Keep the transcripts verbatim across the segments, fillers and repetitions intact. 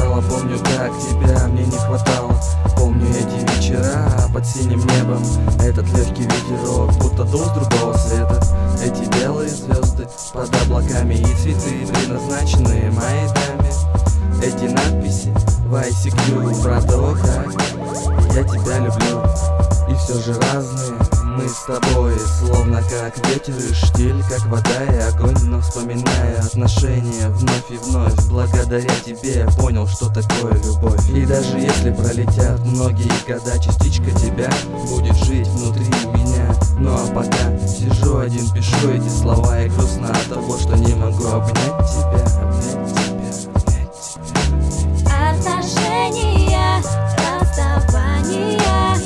сказала, помню, как тебя мне не хватало. Помню эти вечера под синим небом, этот легкий ветерок, будто дул с другого света. Эти белые звезды под облаками и цветы, предназначенные моей даме. Эти надписи в ай си кью про то, как я тебя люблю. И все же разные мы с тобой, словно как ветер и штиль, как вода и огонь. Но вспоминая отношения вновь и вновь, благодаря тебе я понял, что такое любовь. И даже если пролетят многие года, частичка тебя будет жить внутри меня. Ну а пока сижу один, пишу эти слова, и грустно от того, что не могу обнять тебя, обнять тебя, обнять тебя. Отношения, расставания,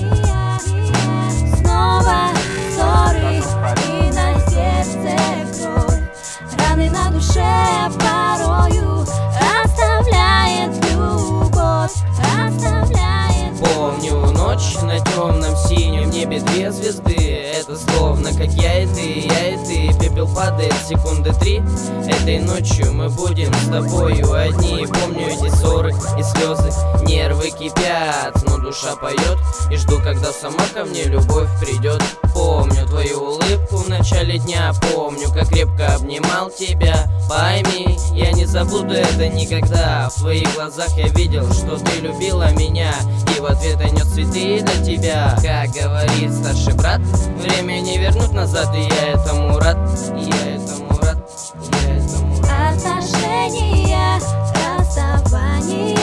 снова ссоры и на сердце кровь. Раны на душе порою оставляет любовь, оставляет. Помню ночь на темном синем небе, две звезды. Это словно как я и ты, я и ты. Пепел падает секунды три. Этой ночью мы будем с тобою одни. Помню эти ссоры и слезы, нервы кипят, но душа поет. И жду, когда сама ко мне любовь придет. Помню твою улыбку в начале дня, помню, как крепко обнимал тебя. Пойми, я не забуду это никогда. В твоих глазах я видел, что ты любила меня, и в ответ я нес цветы для тебя. Как говорит старший брат, время не вернуть назад, и я этому рад, и я этому рад, и я этому рад. Отношения, расставания,